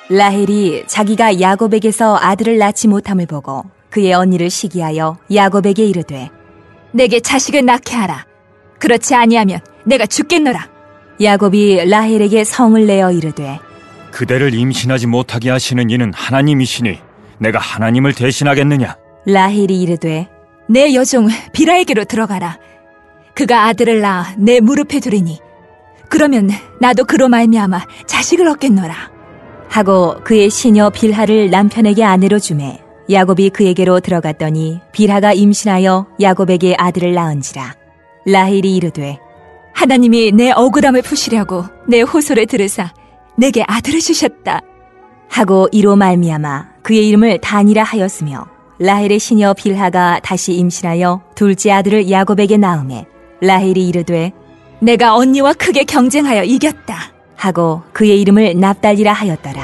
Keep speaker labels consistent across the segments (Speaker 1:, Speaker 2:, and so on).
Speaker 1: 라헬이 자기가 야곱에게서 아들을 낳지 못함을 보고 그의 언니를 시기하여 야곱에게 이르되
Speaker 2: 내게 자식을 낳게 하라. 그렇지 아니하면 내가 죽겠노라.
Speaker 1: 야곱이 라헬에게 성을 내어 이르되
Speaker 3: 그대를 임신하지 못하게 하시는 이는 하나님이시니 내가 하나님을 대신하겠느냐?
Speaker 1: 라헬이 이르되
Speaker 2: 내 여종 빌하에게로 들어가라. 그가 아들을 낳아 내 무릎에 두리니 그러면 나도 그로 말미암아 자식을 얻겠노라.
Speaker 1: 하고 그의 시녀 빌하를 남편에게 아내로 주매 야곱이 그에게로 들어갔더니 빌하가 임신하여 야곱에게 아들을 낳은지라. 라헬이 이르되
Speaker 2: 하나님이 내 억울함을 푸시려고 내 호소를 들으사 내게 아들을 주셨다.
Speaker 1: 하고 이로 말미암아 그의 이름을 단이라 하였으며 라헬의 시녀 빌하가 다시 임신하여 둘째 아들을 야곱에게 낳으매 라헬이 이르되
Speaker 2: 내가 언니와 크게 경쟁하여 이겼다.
Speaker 1: 하고 그의 이름을 납달리라 하였더라.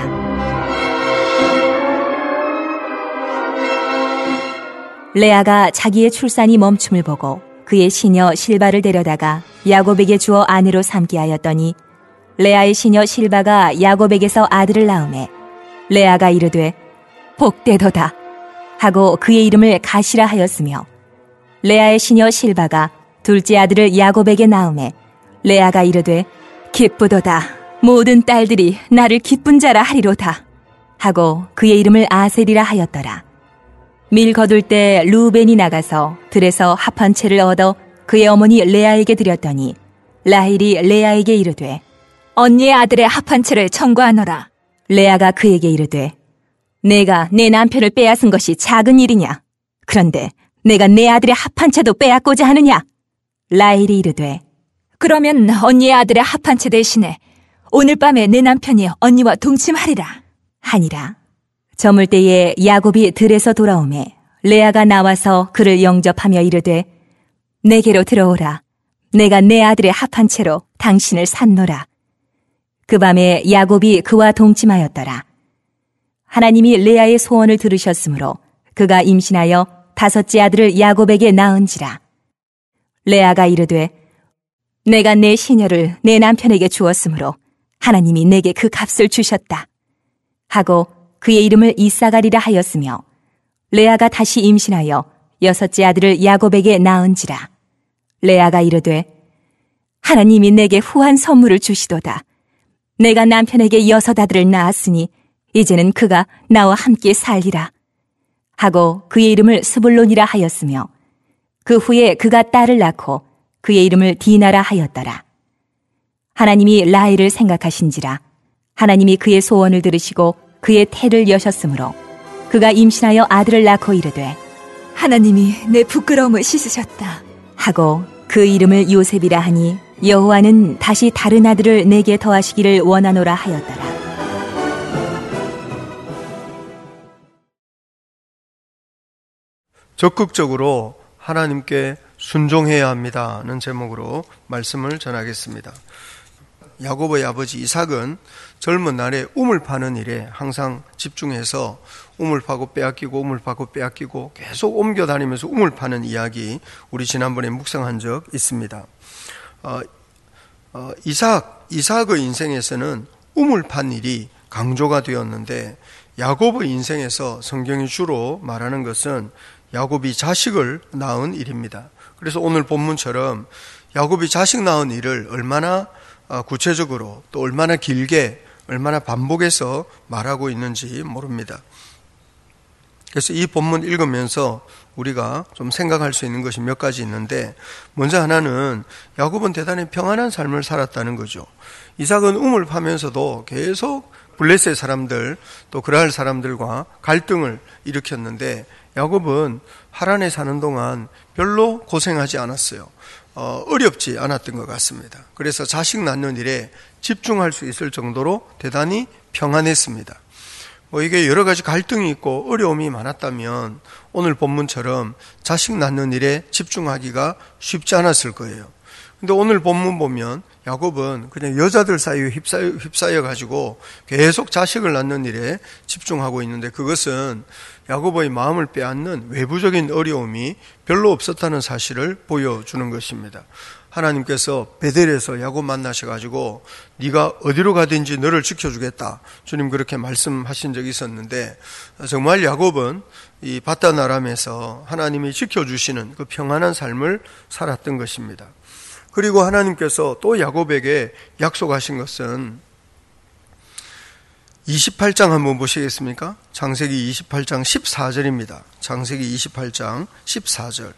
Speaker 1: 레아가 자기의 출산이 멈춤을 보고 그의 시녀 실바를 데려다가 야곱에게 주어 아내로 삼게 하였더니 레아의 시녀 실바가 야곱에게서 아들을 낳으매 레아가 이르되 복되도다 하고 그의 이름을 가시라 하였으며 레아의 시녀 실바가 둘째 아들을 야곱에게 낳으매 레아가 이르되 기쁘도다 모든 딸들이 나를 기쁜 자라 하리로다 하고 그의 이름을 아셀이라 하였더라. 밀 거둘 때 루벤이 나가서 들에서 합 한 채를 얻어 그의 어머니 레아에게 드렸더니 라헬이 레아에게 이르되
Speaker 2: 언니의 아들의 합 한 채를 청구하노라.
Speaker 1: 레아가 그에게 이르되 내가 내 남편을 빼앗은 것이 작은 일이냐? 그런데 내가 내 아들의 합 한 채도 빼앗고자 하느냐? 라헬이 이르되
Speaker 2: 그러면 언니의 아들의 합 한 채 대신에 오늘 밤에 내 남편이 언니와 동침하리라
Speaker 1: 하니라. 저물 때에 야곱이 들에서 돌아오매 레아가 나와서 그를 영접하며 이르되 내게로 들어오라. 내가 내 아들의 합 한 채로 당신을 샀노라. 그 밤에 야곱이 그와 동침하였더라. 하나님이 레아의 소원을 들으셨으므로 그가 임신하여 다섯째 아들을 야곱에게 낳은지라. 레아가 이르되 내가 내 시녀를 내 남편에게 주었으므로 하나님이 내게 그 값을 주셨다 하고 그의 이름을 이사가리라 하였으며 레아가 다시 임신하여 여섯째 아들을 야곱에게 낳은지라. 레아가 이르되 하나님이 내게 후한 선물을 주시도다. 내가 남편에게 여섯 아들을 낳았으니 이제는 그가 나와 함께 살리라 하고 그의 이름을 스불론이라 하였으며 그 후에 그가 딸을 낳고 그의 이름을 디나라 하였더라. 하나님이 라헬을 생각하신지라. 하나님이 그의 소원을 들으시고 그의 태를 여셨으므로 그가 임신하여 아들을 낳고 이르되
Speaker 2: 하나님이 내 부끄러움을 씻으셨다
Speaker 1: 하고 그 이름을 요셉이라 하니 여호와는 다시 다른 아들을 내게 더하시기를 원하노라 하였더라.
Speaker 4: 적극적으로 하나님께 순종해야 합니다는 제목으로 말씀을 전하겠습니다. 야곱의 아버지 이삭은 젊은 날에 우물 파는 일에 항상 집중해서 우물 파고 빼앗기고 우물 파고 빼앗기고 계속 옮겨 다니면서 우물 파는 이야기 우리 지난번에 묵상한 적 있습니다. 이삭의 인생에서는 우물 판 일이 강조가 되었는데 야곱의 인생에서 성경이 주로 말하는 것은 야곱이 자식을 낳은 일입니다. 그래서 오늘 본문처럼 야곱이 자식 낳은 일을 얼마나 구체적으로 또 얼마나 길게 얼마나 반복해서 말하고 있는지 모릅니다. 그래서 이 본문 읽으면서 우리가 좀 생각할 수 있는 것이 몇 가지 있는데 먼저 하나는 야곱은 대단히 평안한 삶을 살았다는 거죠. 이삭은 우물 파면서도 계속 블레셋 사람들 또 그랄 사람들과 갈등을 일으켰는데 야곱은 하란에 사는 동안 별로 고생하지 않았어요. 어렵지 않았던 것 같습니다. 그래서 자식 낳는 일에 집중할 수 있을 정도로 대단히 평안했습니다. 이게 여러 가지 갈등이 있고 어려움이 많았다면 오늘 본문처럼 자식 낳는 일에 집중하기가 쉽지 않았을 거예요. 근데 오늘 본문 보면 야곱은 그냥 여자들 사이에 휩싸여 가지고 계속 자식을 낳는 일에 집중하고 있는데 그것은 야곱의 마음을 빼앗는 외부적인 어려움이 별로 없었다는 사실을 보여주는 것입니다. 하나님께서 베델에서 야곱 만나셔가지고 네가 어디로 가든지 너를 지켜주겠다, 주님 그렇게 말씀하신 적이 있었는데, 정말 야곱은 이 바단 아람에서 하나님이 지켜주시는 그 평안한 삶을 살았던 것입니다. 그리고 하나님께서 또 야곱에게 약속하신 것은 28장 한번 보시겠습니까? 창세기 28장 14절입니다. 창세기 28장 14절.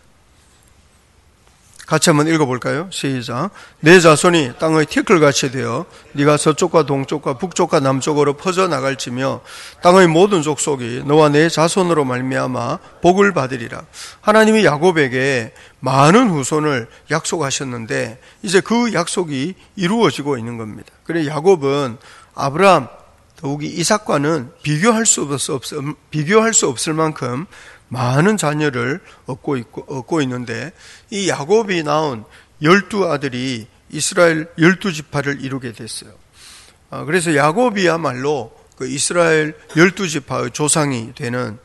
Speaker 4: 같이 한번 읽어볼까요? 시작. 내 자손이 땅의 티끌같이 되어 네가 서쪽과 동쪽과 북쪽과 남쪽으로 퍼져나갈지며 땅의 모든 족속이 너와 내 자손으로 말미암아 복을 받으리라. 하나님이 야곱에게 많은 후손을 약속하셨는데 이제 그 약속이 이루어지고 있는 겁니다. 그래서 야곱은 아브라함, 더욱이 이삭과는 비교할 수 없을 만큼 많은 자녀를 얻고 있는데, 이 야곱이 낳은 12아들이 이스라엘 12지파를 이루게 됐어요. 그래서 야곱이야말로 그 이스라엘 12지파의 조상이 되는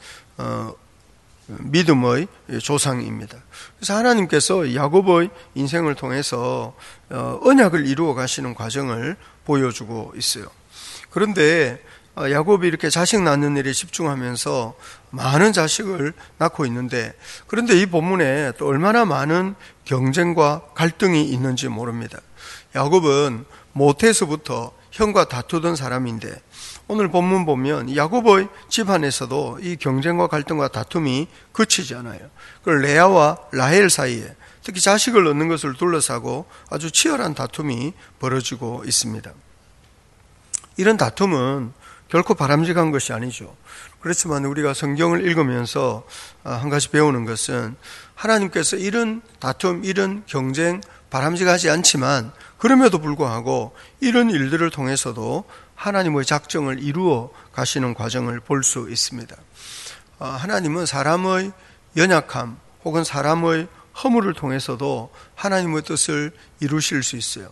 Speaker 4: 믿음의 조상입니다. 그래서 하나님께서 야곱의 인생을 통해서 언약을 이루어 가시는 과정을 보여주고 있어요. 그런데 야곱이 이렇게 자식 낳는 일에 집중하면서 많은 자식을 낳고 있는데, 그런데 이 본문에 또 얼마나 많은 경쟁과 갈등이 있는지 모릅니다. 야곱은 모태에서부터 형과 다투던 사람인데, 오늘 본문 보면 야곱의 집안에서도 이 경쟁과 갈등과 다툼이 그치지 않아요. 그리고 레아와 라헬 사이에 특히 자식을 얻는 것을 둘러싸고 아주 치열한 다툼이 벌어지고 있습니다. 이런 다툼은 결코 바람직한 것이 아니죠. 그렇지만 우리가 성경을 읽으면서 한 가지 배우는 것은, 하나님께서 이런 다툼, 이런 경쟁 바람직하지 않지만 그럼에도 불구하고 이런 일들을 통해서도 하나님의 작정을 이루어 가시는 과정을 볼 수 있습니다. 하나님은 사람의 연약함 혹은 사람의 허물을 통해서도 하나님의 뜻을 이루실 수 있어요.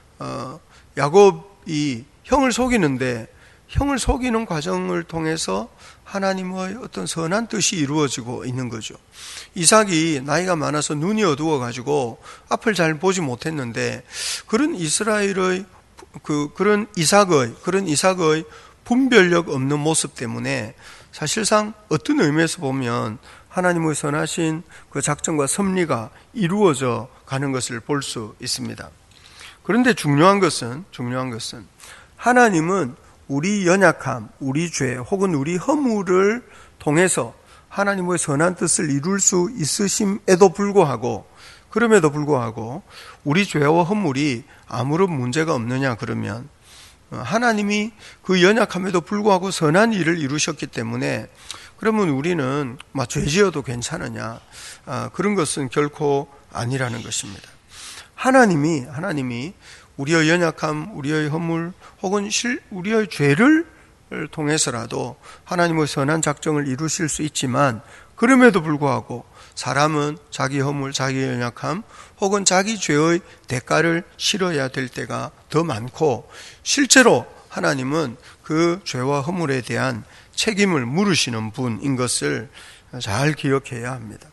Speaker 4: 야곱이 형을 속이는데, 형을 속이는 과정을 통해서 하나님의 어떤 선한 뜻이 이루어지고 있는 거죠. 이삭이 나이가 많아서 눈이 어두워가지고 앞을 잘 보지 못했는데, 그런 이스라엘의 그런 이삭의 분별력 없는 모습 때문에 사실상 어떤 의미에서 보면 하나님의 선하신 그 작정과 섭리가 이루어져 가는 것을 볼 수 있습니다. 그런데 중요한 것은 하나님은 우리 연약함, 우리 죄 혹은 우리 허물을 통해서 하나님의 선한 뜻을 이룰 수 있으심에도 불구하고, 그럼에도 불구하고 우리 죄와 허물이 아무런 문제가 없느냐 그러면, 하나님이 그 연약함에도 불구하고 선한 일을 이루셨기 때문에 그러면 우리는 죄지어도 괜찮으냐, 그런 것은 결코 아니라는 것입니다. 하나님이 우리의 연약함, 우리의 허물 혹은 우리의 죄를 통해서라도 하나님의 선한 작정을 이루실 수 있지만, 그럼에도 불구하고 사람은 자기 허물, 자기 연약함 혹은 자기 죄의 대가를 치러야 될 때가 더 많고, 실제로 하나님은 그 죄와 허물에 대한 책임을 물으시는 분인 것을 잘 기억해야 합니다.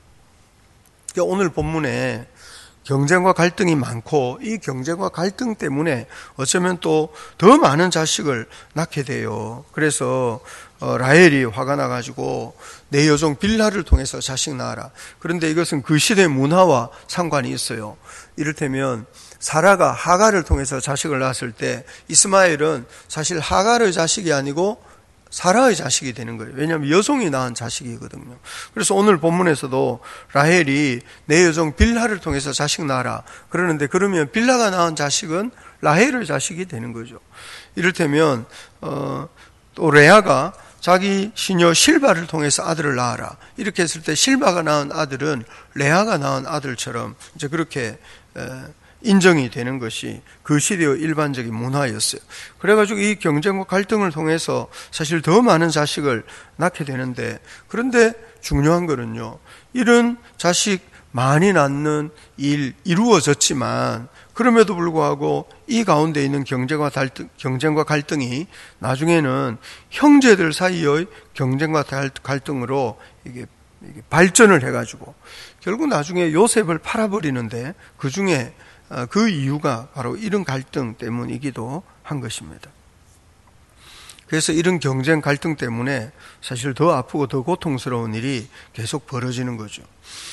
Speaker 4: 오늘 본문에 경쟁과 갈등이 많고, 이 경쟁과 갈등 때문에 어쩌면 또 더 많은 자식을 낳게 돼요. 그래서 라헬이 화가 나가지고 내 여종 빌하를 통해서 자식 낳아라. 그런데 이것은 그 시대 문화와 상관이 있어요. 이를테면 사라가 하갈을 통해서 자식을 낳았을 때 이스마엘은 사실 하갈의 자식이 아니고 사라의 자식이 되는 거예요. 왜냐하면 여종이 낳은 자식이거든요. 그래서 오늘 본문에서도 라헬이 내 여종 빌하를 통해서 자식 낳아라 그러는데, 그러면 빌하가 낳은 자식은 라헬의 자식이 되는 거죠. 이를테면 또 레아가 자기 시녀 실바를 통해서 아들을 낳아라 이렇게 했을 때 실바가 낳은 아들은 레아가 낳은 아들처럼 이제 그렇게 인정이 되는 것이 그 시대의 일반적인 문화였어요. 그래가지고 이 경쟁과 갈등을 통해서 사실 더 많은 자식을 낳게 되는데, 그런데 중요한 거는요, 이런 자식 많이 낳는 일 이루어졌지만 그럼에도 불구하고 이 가운데 있는 경쟁과 갈등이 나중에는 형제들 사이의 경쟁과 갈등으로 이게 발전을 해가지고 결국 나중에 요셉을 팔아버리는데 그 중에 그 이유가 바로 이런 갈등 때문이기도 한 것입니다. 그래서 이런 경쟁 갈등 때문에 사실 더 아프고 더 고통스러운 일이 계속 벌어지는 거죠.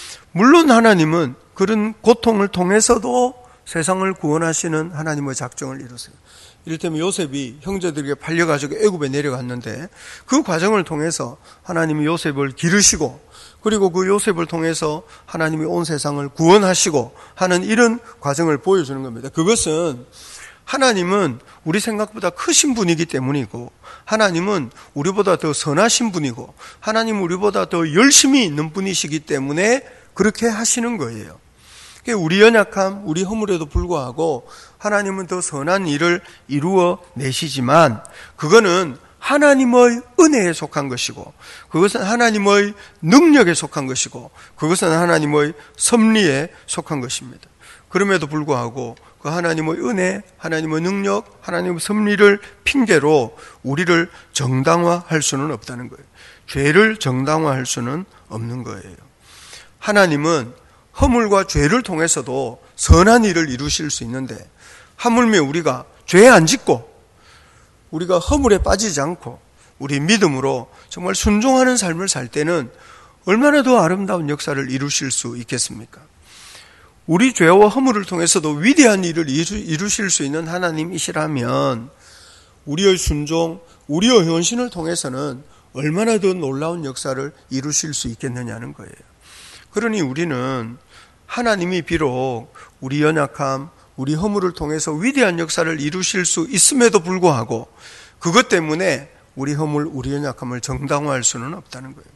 Speaker 4: 물론 하나님은 그런 고통을 통해서도 세상을 구원하시는 하나님의 작정을 이루세요. 이를테면 요셉이 형제들에게 팔려가지고 애굽에 내려갔는데 그 과정을 통해서 하나님이 요셉을 기르시고 그리고 그 요셉을 통해서 하나님이 온 세상을 구원하시고 하는 이런 과정을 보여주는 겁니다. 그것은 하나님은 우리 생각보다 크신 분이기 때문이고 하나님은 우리보다 더 선하신 분이고 하나님은 우리보다 더 열심히 있는 분이시기 때문에 그렇게 하시는 거예요. 우리 연약함, 우리 허물에도 불구하고 하나님은 더 선한 일을 이루어 내시지만 그거는 하나님의 은혜에 속한 것이고 그것은 하나님의 능력에 속한 것이고 그것은 하나님의 섭리에 속한 것입니다. 그럼에도 불구하고 그 하나님의 은혜, 하나님의 능력, 하나님의 섭리를 핑계로 우리를 정당화할 수는 없다는 거예요. 죄를 정당화할 수는 없는 거예요. 하나님은 허물과 죄를 통해서도 선한 일을 이루실 수 있는데 하물며 우리가 죄 안 짓고 우리가 허물에 빠지지 않고 우리 믿음으로 정말 순종하는 삶을 살 때는 얼마나 더 아름다운 역사를 이루실 수 있겠습니까? 우리 죄와 허물을 통해서도 위대한 일을 이루실 수 있는 하나님이시라면 우리의 순종, 우리의 헌신을 통해서는 얼마나 더 놀라운 역사를 이루실 수 있겠느냐는 거예요. 그러니 우리는 하나님이 비록 우리 연약함, 우리 허물을 통해서 위대한 역사를 이루실 수 있음에도 불구하고 그것 때문에 우리 허물, 우리 연약함을 정당화할 수는 없다는 거예요.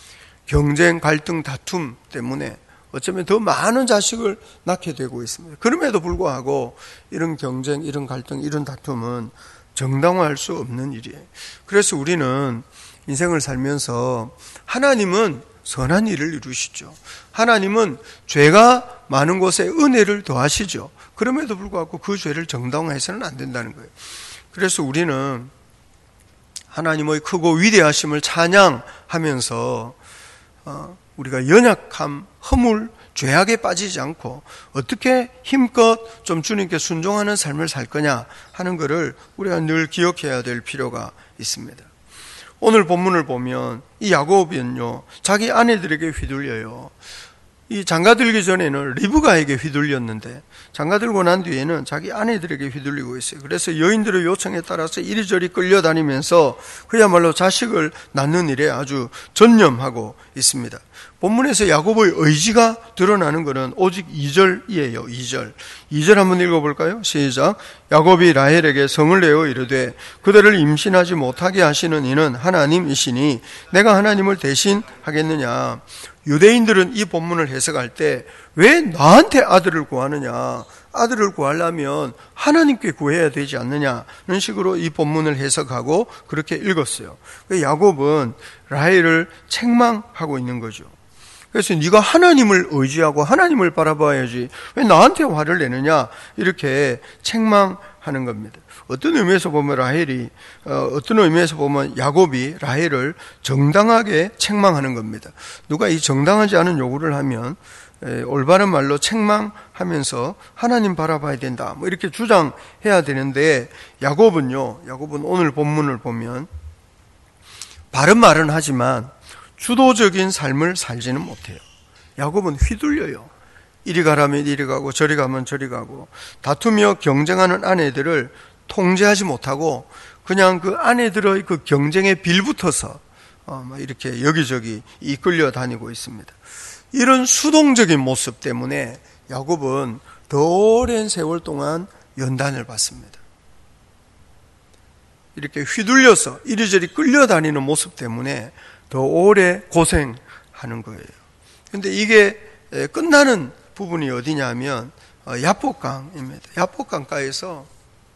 Speaker 4: 경쟁, 갈등, 다툼 때문에 어쩌면 더 많은 자식을 낳게 되고 있습니다. 그럼에도 불구하고 이런 경쟁, 이런 갈등, 이런 다툼은 정당화할 수 없는 일이에요. 그래서 우리는 인생을 살면서 하나님은 선한 일을 이루시죠. 하나님은 죄가 많은 곳에 은혜를 더하시죠. 그럼에도 불구하고 그 죄를 정당화해서는 안 된다는 거예요. 그래서 우리는 하나님의 크고 위대하심을 찬양하면서 우리가 연약함, 허물, 죄악에 빠지지 않고 어떻게 힘껏 좀 주님께 순종하는 삶을 살 거냐 하는 것을 우리가 늘 기억해야 될 필요가 있습니다. 오늘 본문을 보면 이 야곱은요 자기 아내들에게 휘둘려요. 이 장가들기 전에는 리브가에게 휘둘렸는데 장가들고 난 뒤에는 자기 아내들에게 휘둘리고 있어요. 그래서 여인들의 요청에 따라서 이리저리 끌려다니면서 그야말로 자식을 낳는 일에 아주 전념하고 있습니다. 본문에서 야곱의 의지가 드러나는 것은 오직 2절이에요. 2절 한번 읽어볼까요? 시작. 야곱이 라헬에게 성을 내어 이르되 그대를 임신하지 못하게 하시는 이는 하나님이시니 내가 하나님을 대신하겠느냐. 유대인들은 이 본문을 해석할 때 왜 나한테 아들을 구하느냐, 아들을 구하려면 하나님께 구해야 되지 않느냐는 식으로 이 본문을 해석하고 그렇게 읽었어요. 야곱은 라헬을 책망하고 있는 거죠. 그래서 네가 하나님을 의지하고 하나님을 바라봐야지 왜 나한테 화를 내느냐 이렇게 책망하는 겁니다. 어떤 의미에서 보면 어떤 의미에서 보면 야곱이 라헬을 정당하게 책망하는 겁니다. 누가 이 정당하지 않은 요구를 하면 올바른 말로 책망하면서 하나님 바라봐야 된다 뭐 이렇게 주장해야 되는데 야곱은 오늘 본문을 보면 바른 말은 하지만 주도적인 삶을 살지는 못해요. 야곱은 휘둘려요. 이리 가라면 이리 가고 저리 가면 저리 가고 다투며 경쟁하는 아내들을 통제하지 못하고 그냥 그 아내들의 그 경쟁에 빌붙어서 이렇게 여기저기 이끌려 다니고 있습니다. 이런 수동적인 모습 때문에 야곱은 더 오랜 세월 동안 연단을 받습니다. 이렇게 휘둘려서 이리저리 끌려다니는 모습 때문에 더 오래 고생하는 거예요. 그런데 이게 끝나는 부분이 어디냐면 야복강입니다. 야복강가에서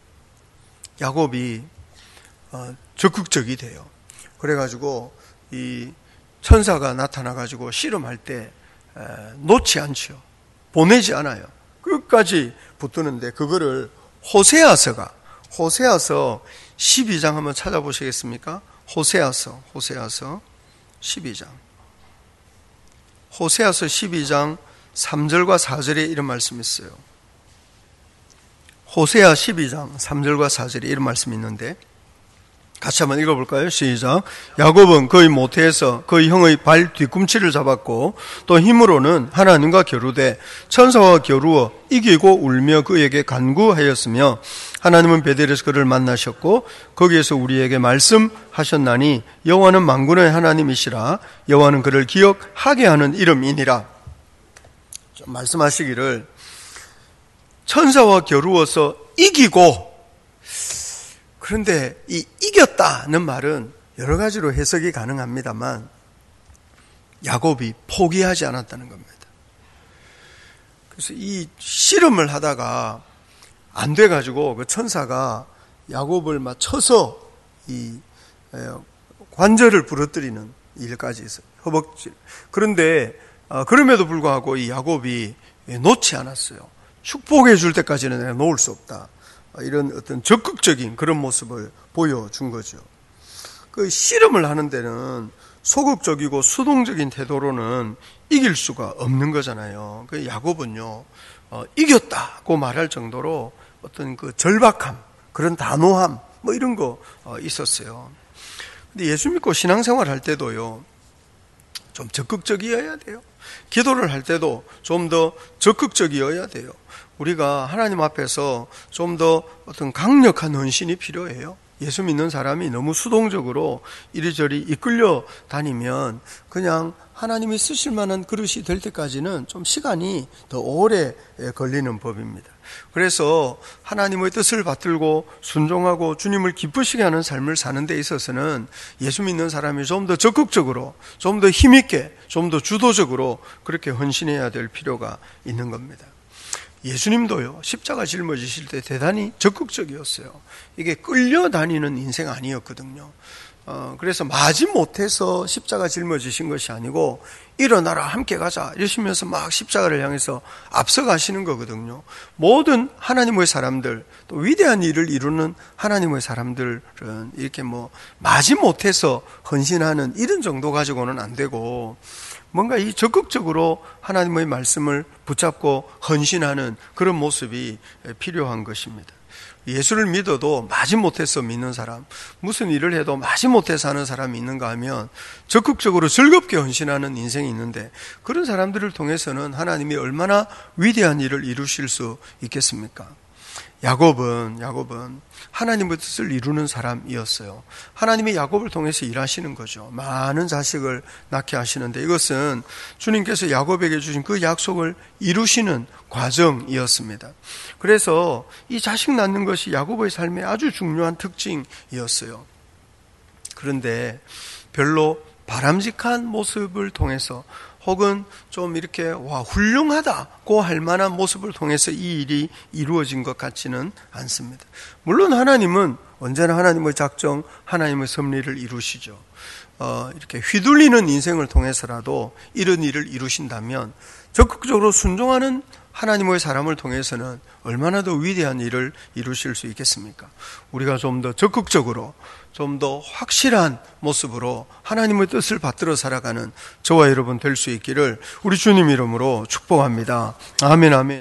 Speaker 4: 야곱이 적극적이 돼요. 그래가지고 이 천사가 나타나가지고 씨름할 때 놓지 않죠. 보내지 않아요. 끝까지 붙드는데 그거를 호세아서 12장 한번 찾아보시겠습니까? 호세아서 12장. 호세아서 12장 3절과 4절에 이런 말씀이 있어요. 호세아 12장 3절과 4절에 이런 말씀이 있는데 같이 한번 읽어볼까요? 시작. 야곱은 그의 모태에서 그의 형의 발 뒤꿈치를 잡았고 또 힘으로는 하나님과 겨루되 천사와 겨루어 이기고 울며 그에게 간구하였으며 하나님은 베델에서 그를 만나셨고 거기에서 우리에게 말씀하셨나니 여호와는 만군의 하나님이시라. 여호와는 그를 기억하게 하는 이름이니라. 말씀하시기를 천사와 겨루어서 이기고, 그런데 이 이겼다는 말은 여러 가지로 해석이 가능합니다만 야곱이 포기하지 않았다는 겁니다. 그래서 이 씨름을 하다가 안 돼가지고 그 천사가 야곱을 막 쳐서 이 관절을 부러뜨리는 일까지 있어요. 허벅지. 그런데 그럼에도 불구하고 이 야곱이 놓지 않았어요. 축복해 줄 때까지는 내가 놓을 수 없다. 이런 어떤 적극적인 그런 모습을 보여준 거죠. 그 씨름을 하는 데는 소극적이고 수동적인 태도로는 이길 수가 없는 거잖아요. 그 야곱은요, 이겼다고 말할 정도로 어떤 그 절박함, 그런 단호함, 뭐 이런 거 있었어요. 근데 예수 믿고 신앙생활 할 때도요, 좀 적극적이어야 돼요. 기도를 할 때도 좀 더 적극적이어야 돼요. 우리가 하나님 앞에서 좀 더 어떤 강력한 헌신이 필요해요. 예수 믿는 사람이 너무 수동적으로 이리저리 이끌려 다니면 그냥 하나님이 쓰실 만한 그릇이 될 때까지는 좀 시간이 더 오래 걸리는 법입니다. 그래서 하나님의 뜻을 받들고 순종하고 주님을 기쁘시게 하는 삶을 사는 데 있어서는 예수 믿는 사람이 좀 더 적극적으로, 좀 더 힘있게, 좀 더 주도적으로 그렇게 헌신해야 될 필요가 있는 겁니다. 예수님도요, 십자가 짊어지실 때 대단히 적극적이었어요. 이게 끌려다니는 인생 아니었거든요. 그래서 마지못해서 십자가 짊어지신 것이 아니고 일어나라 함께 가자 이러시면서 막 십자가를 향해서 앞서가시는 거거든요. 모든 하나님의 사람들, 또 위대한 일을 이루는 하나님의 사람들은 이렇게 뭐 마지못해서 헌신하는 이런 정도 가지고는 안 되고 뭔가 이 적극적으로 하나님의 말씀을 붙잡고 헌신하는 그런 모습이 필요한 것입니다. 예수를 믿어도 마지못해서 믿는 사람, 무슨 일을 해도 마지못해서 하는 사람이 있는가 하면 적극적으로 즐겁게 헌신하는 인생이 있는데 그런 사람들을 통해서는 하나님이 얼마나 위대한 일을 이루실 수 있겠습니까? 야곱은 하나님의 뜻을 이루는 사람이었어요. 하나님이 야곱을 통해서 일하시는 거죠. 많은 자식을 낳게 하시는데 이것은 주님께서 야곱에게 주신 그 약속을 이루시는 과정이었습니다. 그래서 이 자식 낳는 것이 야곱의 삶의 아주 중요한 특징이었어요. 그런데 별로 바람직한 모습을 통해서 혹은 좀 이렇게 훌륭하다고 할 만한 모습을 통해서 이 일이 이루어진 것 같지는 않습니다. 물론 하나님은 언제나 하나님의 작정, 하나님의 섭리를 이루시죠. 이렇게 휘둘리는 인생을 통해서라도 이런 일을 이루신다면 적극적으로 순종하는 하나님의 사람을 통해서는 얼마나 더 위대한 일을 이루실 수 있겠습니까? 우리가 좀 더 적극적으로, 좀 더 확실한 모습으로 하나님의 뜻을 받들어 살아가는 저와 여러분 될 수 있기를 우리 주님 이름으로 축복합니다. 아멘, 아멘.